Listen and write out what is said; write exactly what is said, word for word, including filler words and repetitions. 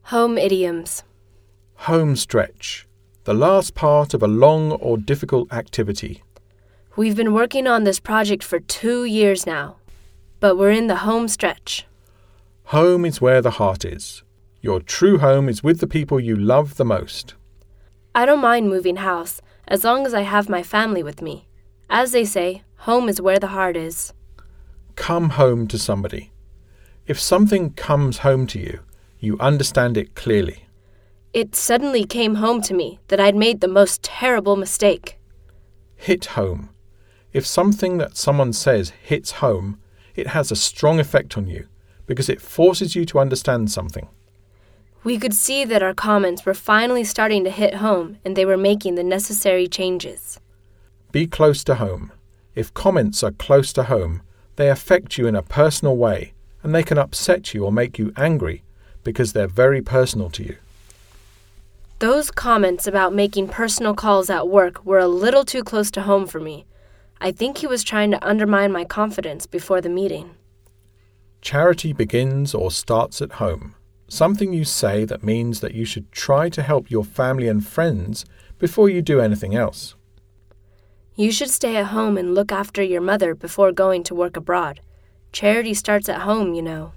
Home idioms. Home stretch. The last part of a long or difficult activity. We've been working on this project for two years now, but we're in the home stretch. Home is where the heart is. Your true home is with the people you love the most. I don't mind moving house, as long as I have my family with me. As they say, home is where the heart is. Come home to somebody. If something comes home to you, you understand it clearly. It suddenly came home to me that I'd made the most terrible mistake. Hit home. If something that someone says hits home, it has a strong effect on you because it forces you to understand something. We could see that our comments were finally starting to hit home and they were making the necessary changes. Be close to home. If comments are close to home, they affect you in a personal way and they can upset you or make you angry because they're very personal to you. Those comments about making personal calls at work were a little too close to home for me. I think he was trying to undermine my confidence before the meeting. Charity begins or starts at home. Something you say that means that you should try to help your family and friends before you do anything else. You should stay at home and look after your mother before going to work abroad. Charity starts at home, you know.